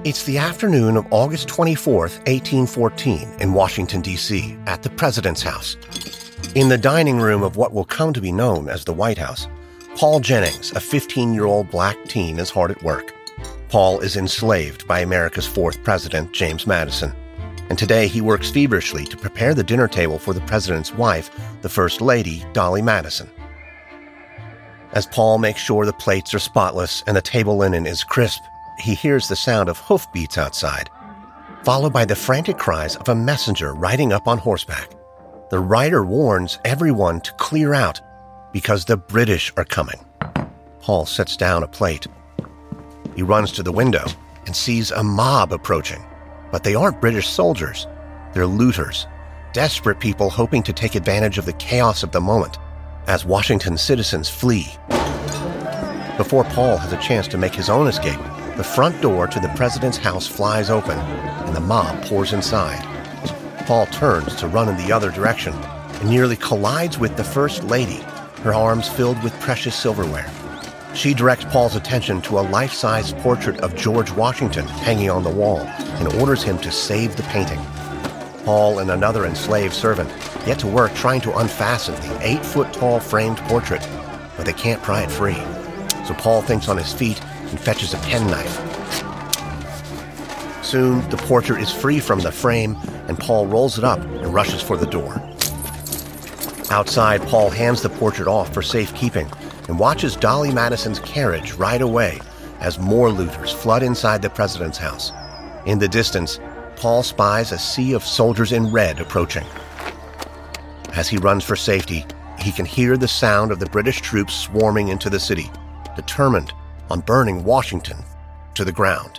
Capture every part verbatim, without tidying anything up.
It's the afternoon of August twenty-fourth, eighteen fourteen, in Washington, D C, at the President's house. In the dining room of what will come to be known as the White House, Paul Jennings, a fifteen-year-old black teen, is hard at work. Paul is enslaved by America's fourth president, James Madison, and today he works feverishly to prepare the dinner table for the president's wife, the First Lady, Dolly Madison. As Paul makes sure the plates are spotless and the table linen is crisp, he hears the sound of hoofbeats outside, followed by the frantic cries of a messenger riding up on horseback. The rider warns everyone to clear out because the British are coming. Paul sets down a plate. He runs to the window and sees a mob approaching. But they aren't British soldiers. They're looters, desperate people hoping to take advantage of the chaos of the moment as Washington citizens flee. Before Paul has a chance to make his own escape, the front door to the president's house flies open and the mob pours inside. Paul turns to run in the other direction and nearly collides with the First Lady, her arms filled with precious silverware. She directs Paul's attention to a life-size portrait of George Washington hanging on the wall and orders him to save the painting. Paul and another enslaved servant get to work trying to unfasten the eight-foot-tall framed portrait, but they can't pry it free. So Paul thinks on his feet and fetches a penknife. Soon, the portrait is free from the frame, and Paul rolls it up and rushes for the door. Outside, Paul hands the portrait off for safekeeping and watches Dolly Madison's carriage ride away as more looters flood inside the president's house. In the distance, Paul spies a sea of soldiers in red approaching. As he runs for safety, he can hear the sound of the British troops swarming into the city, determined on burning Washington to the ground.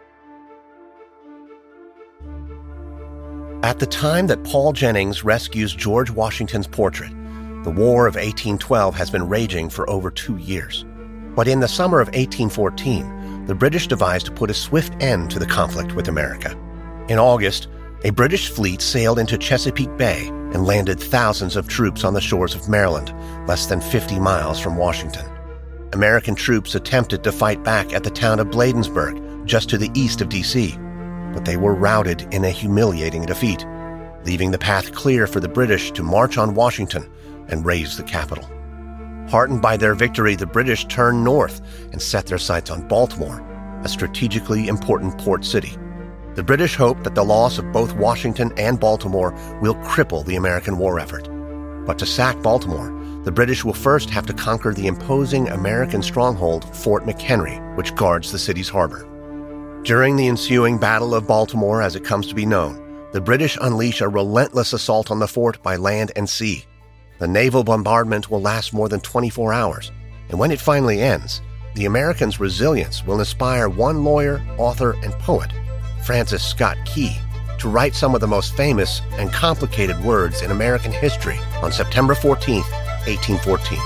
At the time that Paul Jennings rescues George Washington's portrait, the War of eighteen twelve has been raging for over two years. But in the summer of eighteen fourteen, the British devised to put a swift end to the conflict with America. In August, a British fleet sailed into Chesapeake Bay and landed thousands of troops on the shores of Maryland, less than fifty miles from Washington. American troops attempted to fight back at the town of Bladensburg, just to the east of D C, but they were routed in a humiliating defeat, leaving the path clear for the British to march on Washington and raise the capital. Heartened by their victory, the British turned north and set their sights on Baltimore, a strategically important port city. The British hoped that the loss of both Washington and Baltimore will cripple the American war effort. But to sack Baltimore, the British will first have to conquer the imposing American stronghold, Fort McHenry, which guards the city's harbor. During the ensuing Battle of Baltimore, as it comes to be known, the British unleash a relentless assault on the fort by land and sea. The naval bombardment will last more than twenty-four hours, and when it finally ends, the Americans' resilience will inspire one lawyer, author, and poet, Francis Scott Key, to write some of the most famous and complicated words in American history on September fourteenth, eighteen fourteen.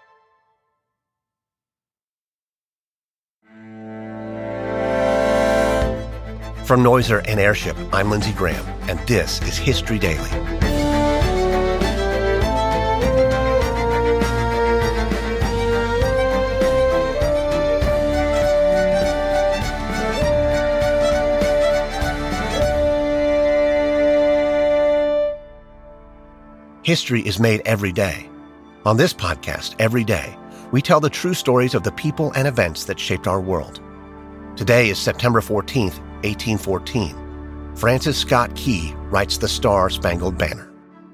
From Noiser and Airship, I'm Lindsey Graham, and this is History Daily. History is made every day. On this podcast, every day, we tell the true stories of the people and events that shaped our world. Today is September fourteenth, eighteen fourteen. Francis Scott Key writes the Star-Spangled Banner.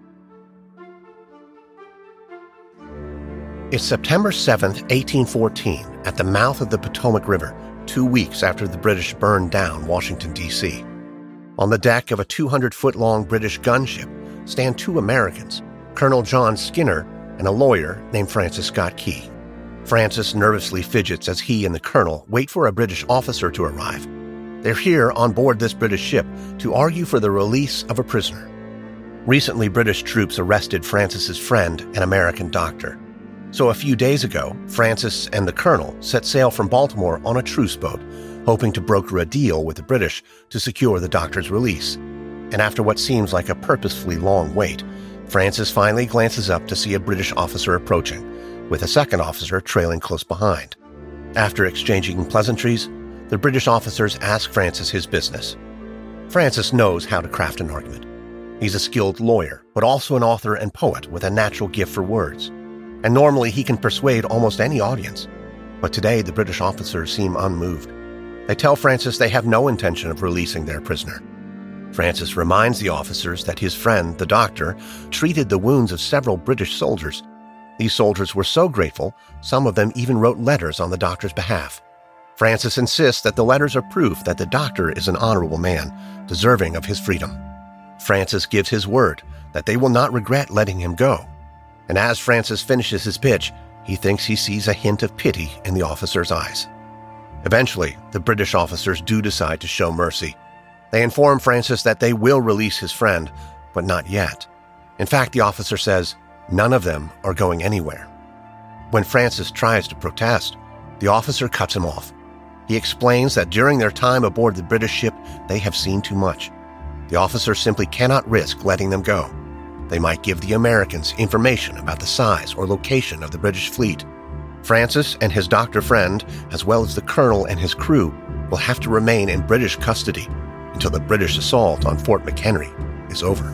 It's September seventh, eighteen fourteen, at the mouth of the Potomac River, two weeks after the British burned down Washington, D C. On the deck of a two hundred foot long British gunship stand two Americans, Colonel John Skinner and a lawyer named Francis Scott Key. Francis nervously fidgets as he and the colonel wait for a British officer to arrive. They're here on board this British ship to argue for the release of a prisoner. Recently, British troops arrested Francis's friend, an American doctor. So a few days ago, Francis and the colonel set sail from Baltimore on a truce boat, hoping to broker a deal with the British to secure the doctor's release. And after what seems like a purposefully long wait, Francis finally glances up to see a British officer approaching, with a second officer trailing close behind. After exchanging pleasantries, the British officers ask Francis his business. Francis knows how to craft an argument. He's a skilled lawyer, but also an author and poet with a natural gift for words. And normally he can persuade almost any audience. But today the British officers seem unmoved. They tell Francis they have no intention of releasing their prisoner. Francis reminds the officers that his friend, the doctor, treated the wounds of several British soldiers. These soldiers were so grateful, some of them even wrote letters on the doctor's behalf. Francis insists that the letters are proof that the doctor is an honorable man, deserving of his freedom. Francis gives his word that they will not regret letting him go. And as Francis finishes his pitch, he thinks he sees a hint of pity in the officer's eyes. Eventually, the British officers do decide to show mercy. They inform Francis that they will release his friend, but not yet. In fact, the officer says none of them are going anywhere. When Francis tries to protest, the officer cuts him off. He explains that during their time aboard the British ship, they have seen too much. The officer simply cannot risk letting them go. They might give the Americans information about the size or location of the British fleet. Francis and his doctor friend, as well as the colonel and his crew, will have to remain in British custody until the British assault on Fort McHenry is over.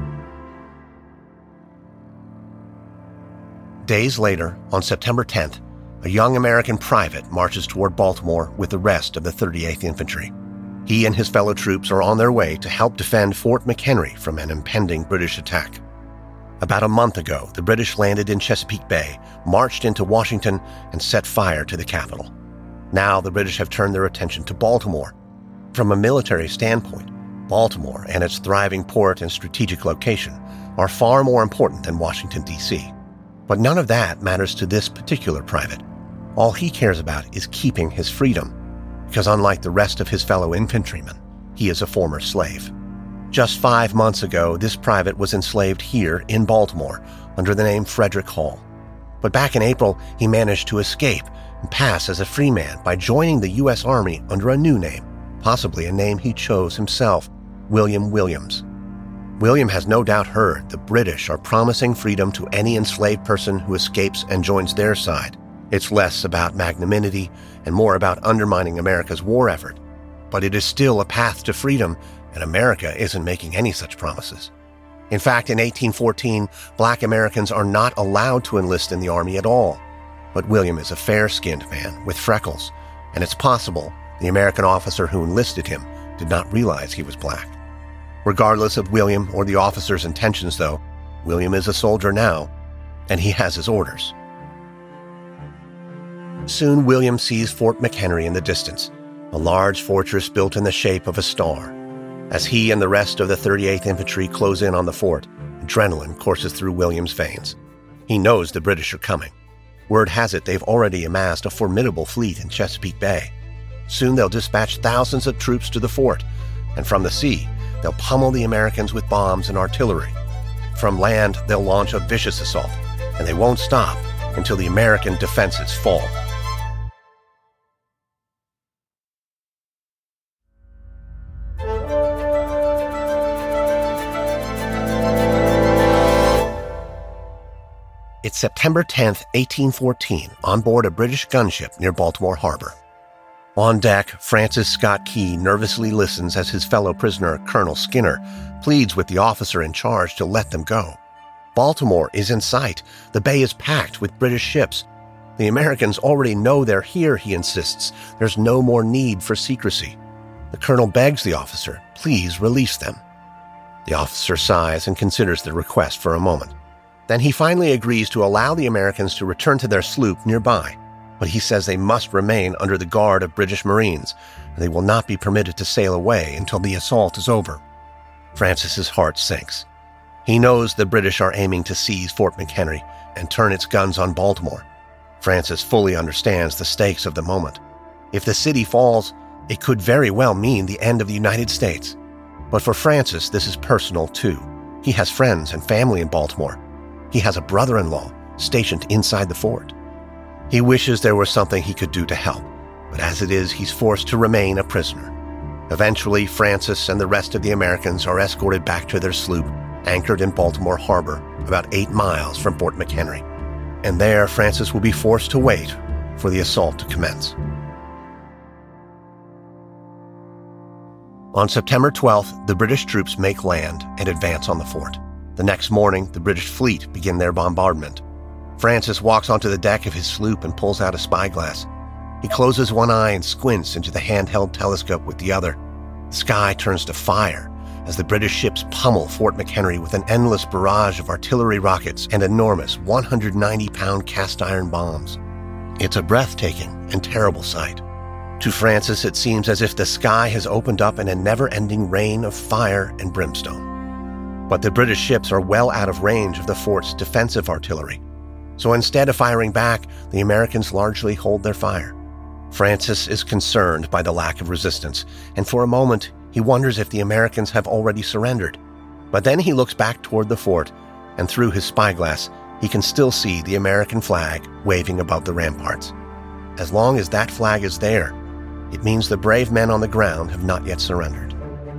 Days later, on September tenth, a young American private marches toward Baltimore with the rest of the thirty-eighth Infantry. He and his fellow troops are on their way to help defend Fort McHenry from an impending British attack. About a month ago, the British landed in Chesapeake Bay, marched into Washington, and set fire to the capital. Now the British have turned their attention to Baltimore. From a military standpoint, Baltimore and its thriving port and strategic location are far more important than Washington, D C But none of that matters to this particular private. All he cares about is keeping his freedom, because unlike the rest of his fellow infantrymen, he is a former slave. Just five months ago, this private was enslaved here in Baltimore under the name Frederick Hall. But back in April, he managed to escape and pass as a free man by joining the U S Army under a new name, possibly a name he chose himself, William Williams. William has no doubt heard the British are promising freedom to any enslaved person who escapes and joins their side. It's less about magnanimity and more about undermining America's war effort. But it is still a path to freedom, and America isn't making any such promises. In fact, in eighteen fourteen, black Americans are not allowed to enlist in the Army at all. But William is a fair-skinned man with freckles, and it's possible the American officer who enlisted him did not realize he was black. Regardless of William or the officer's intentions, though, William is a soldier now, and he has his orders. Soon William sees Fort McHenry in the distance, a large fortress built in the shape of a star. As he and the rest of the thirty-eighth Infantry close in on the fort, adrenaline courses through William's veins. He knows the British are coming. Word has it they've already amassed a formidable fleet in Chesapeake Bay. Soon they'll dispatch thousands of troops to the fort, and from the sea, they'll pummel the Americans with bombs and artillery. From land, they'll launch a vicious assault, and they won't stop until the American defenses fall. It's September tenth, eighteen fourteen, on board a British gunship near Baltimore Harbor. On deck, Francis Scott Key nervously listens as his fellow prisoner, Colonel Skinner, pleads with the officer in charge to let them go. Baltimore is in sight. The bay is packed with British ships. The Americans already know they're here, he insists. There's no more need for secrecy. The colonel begs the officer, please release them. The officer sighs and considers the request for a moment. Then he finally agrees to allow the Americans to return to their sloop nearby, but he says they must remain under the guard of British Marines, and they will not be permitted to sail away until the assault is over. Francis's heart sinks. He knows the British are aiming to seize Fort McHenry and turn its guns on Baltimore. Francis fully understands the stakes of the moment. If the city falls, it could very well mean the end of the United States. But for Francis, this is personal too. He has friends and family in Baltimore. He has a brother-in-law stationed inside the fort. He wishes there was something he could do to help, but as it is, he's forced to remain a prisoner. Eventually, Francis and the rest of the Americans are escorted back to their sloop, anchored in Baltimore Harbor, about eight miles from Fort McHenry. And there, Francis will be forced to wait for the assault to commence. On September twelfth, the British troops make land and advance on the fort. The next morning, the British fleet begin their bombardment. Francis walks onto the deck of his sloop and pulls out a spyglass. He closes one eye and squints into the handheld telescope with the other. The sky turns to fire as the British ships pummel Fort McHenry with an endless barrage of artillery rockets and enormous one hundred ninety pound cast-iron bombs. It's a breathtaking and terrible sight. To Francis, it seems as if the sky has opened up in a never-ending rain of fire and brimstone. But the British ships are well out of range of the fort's defensive artillery. So instead of firing back, the Americans largely hold their fire. Francis is concerned by the lack of resistance, and for a moment, he wonders if the Americans have already surrendered. But then he looks back toward the fort, and through his spyglass, he can still see the American flag waving above the ramparts. As long as that flag is there, it means the brave men on the ground have not yet surrendered.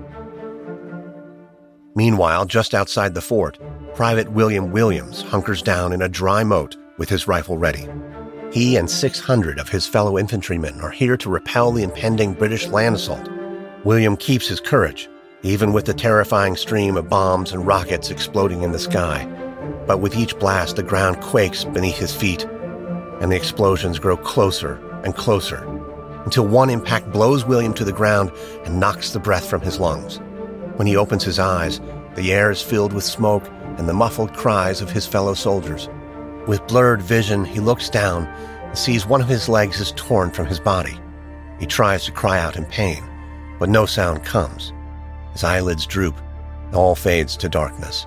Meanwhile, just outside the fort, Private William Williams hunkers down in a dry moat with his rifle ready. He and six hundred of his fellow infantrymen are here to repel the impending British land assault. William keeps his courage, even with the terrifying stream of bombs and rockets exploding in the sky. But with each blast, the ground quakes beneath his feet, and the explosions grow closer and closer, until one impact blows William to the ground and knocks the breath from his lungs. When he opens his eyes, the air is filled with smoke and the muffled cries of his fellow soldiers. With blurred vision, he looks down and sees one of his legs is torn from his body. He tries to cry out in pain, but no sound comes. His eyelids droop, and all fades to darkness.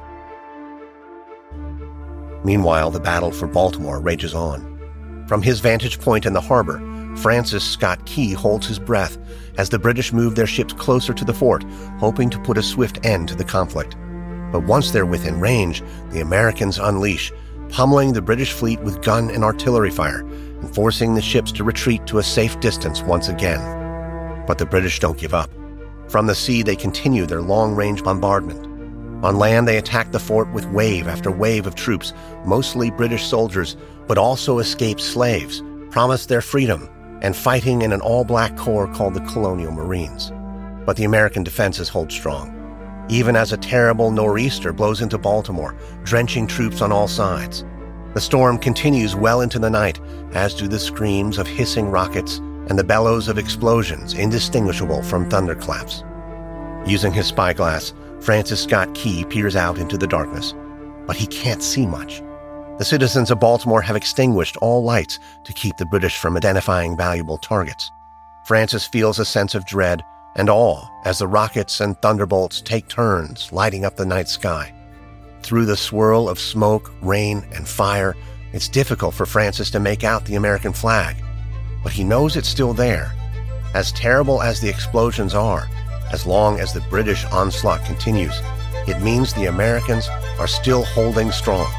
Meanwhile, the battle for Baltimore rages on. From his vantage point in the harbor, Francis Scott Key holds his breath as the British move their ships closer to the fort, hoping to put a swift end to the conflict. But once they're within range, the Americans unleash, pummeling the British fleet with gun and artillery fire, and forcing the ships to retreat to a safe distance once again. But the British don't give up. From the sea, they continue their long-range bombardment. On land, they attack the fort with wave after wave of troops, mostly British soldiers, but also escaped slaves, promised their freedom, and fighting in an all-black corps called the Colonial Marines. But the American defenses hold strong, even as a terrible nor'easter blows into Baltimore, drenching troops on all sides. The storm continues well into the night, as do the screams of hissing rockets and the bellows of explosions indistinguishable from thunderclaps. Using his spyglass, Francis Scott Key peers out into the darkness, but he can't see much. The citizens of Baltimore have extinguished all lights to keep the British from identifying valuable targets. Francis feels a sense of dread and awe as the rockets and thunderbolts take turns lighting up the night sky. Through the swirl of smoke, rain, and fire, it's difficult for Francis to make out the American flag, but he knows it's still there. As terrible as the explosions are, as long as the British onslaught continues, it means the Americans are still holding strong.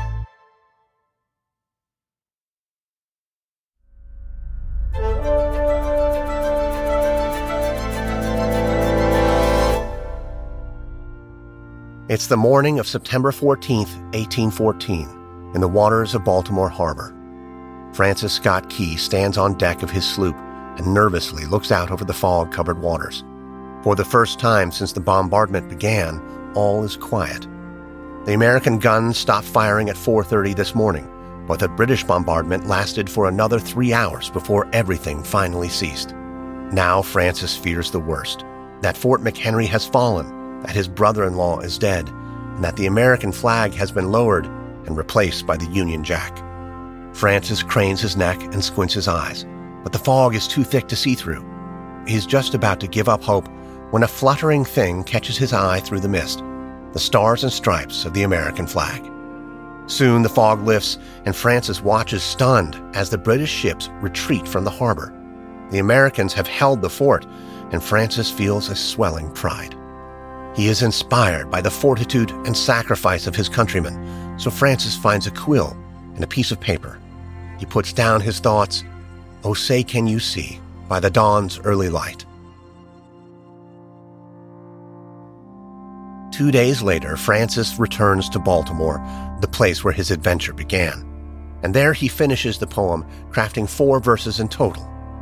It's the morning of September fourteenth, eighteen fourteen, in the waters of Baltimore Harbor. Francis Scott Key stands on deck of his sloop and nervously looks out over the fog-covered waters. For the first time since the bombardment began, all is quiet. The American guns stopped firing at four thirty this morning, but the British bombardment lasted for another three hours before everything finally ceased. Now Francis fears the worst, that Fort McHenry has fallen, that his brother-in-law is dead, and that the American flag has been lowered and replaced by the Union Jack. Francis cranes his neck and squints his eyes, but the fog is too thick to see through. He's just about to give up hope when a fluttering thing catches his eye through the mist, the stars and stripes of the American flag. Soon the fog lifts, and Francis watches stunned as the British ships retreat from the harbor. The Americans have held the fort, and Francis feels a swelling pride. He is inspired by the fortitude and sacrifice of his countrymen, so Francis finds a quill and a piece of paper. He puts down his thoughts, "Oh, say can you see, by the dawn's early light." Two days later, Francis returns to Baltimore, the place where his adventure began. And there he finishes the poem, crafting four verses in total.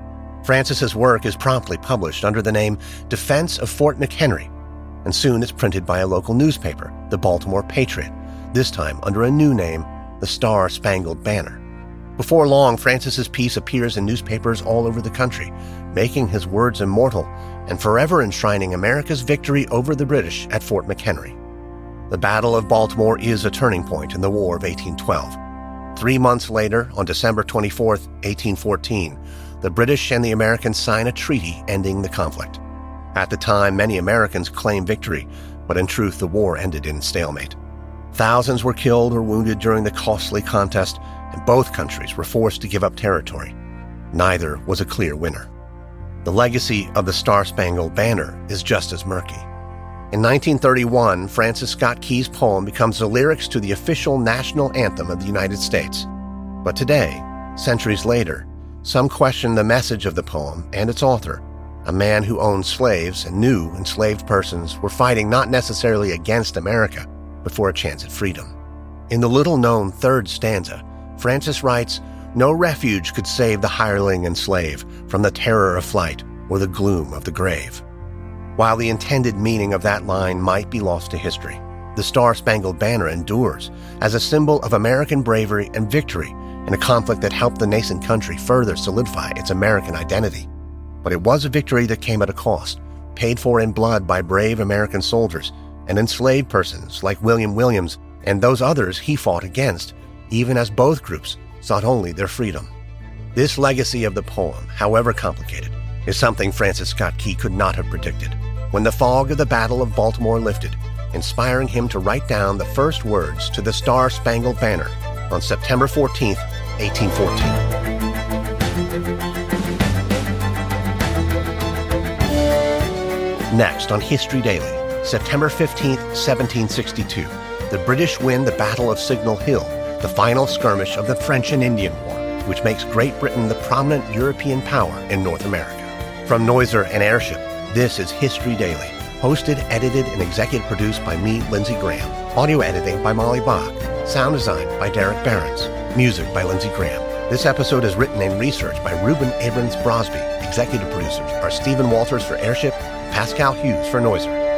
Francis's work is promptly published under the name Defense of Fort McHenry, and soon it's printed by a local newspaper, the Baltimore Patriot, this time under a new name, the Star-Spangled Banner. Before long, Francis's piece appears in newspapers all over the country, making his words immortal and forever enshrining America's victory over the British at Fort McHenry. The Battle of Baltimore is a turning point in the War of eighteen twelve. Three months later, on December twenty-fourth, eighteen fourteen, the British and the Americans sign a treaty ending the conflict. At the time, many Americans claimed victory, but in truth, the war ended in stalemate. Thousands were killed or wounded during the costly contest, and both countries were forced to give up territory. Neither was a clear winner. The legacy of the Star-Spangled Banner is just as murky. In nineteen thirty-one, Francis Scott Key's poem becomes the lyrics to the official national anthem of the United States. But today, centuries later, some question the message of the poem and its author, a man who owned slaves and knew enslaved persons were fighting not necessarily against America, but for a chance at freedom. In the little-known third stanza, Francis writes, "No refuge could save the hireling and slave from the terror of flight or the gloom of the grave." While the intended meaning of that line might be lost to history, the Star-Spangled Banner endures as a symbol of American bravery and victory in a conflict that helped the nascent country further solidify its American identity. But it was a victory that came at a cost, paid for in blood by brave American soldiers and enslaved persons like William Williams and those others he fought against, even as both groups sought only their freedom. This legacy of the poem, however complicated, is something Francis Scott Key could not have predicted when the fog of the Battle of Baltimore lifted, inspiring him to write down the first words to the Star-Spangled Banner on September fourteenth, eighteen fourteen. Next on History Daily, September fifteenth, seventeen sixty-two, the British win the Battle of Signal Hill, the final skirmish of the French and Indian War, which makes Great Britain the prominent European power in North America. From Noiser and Airship, this is History Daily, hosted, edited, and executive produced by me, Lindsey Graham. Audio editing by Molly Bach. Sound design by Derek Behrens. Music by Lindsey Graham. This episode is written and researched by Ruben Abrams Brosby. Executive producers are Stephen Walters for Airship, Pascal Hughes for Noiser.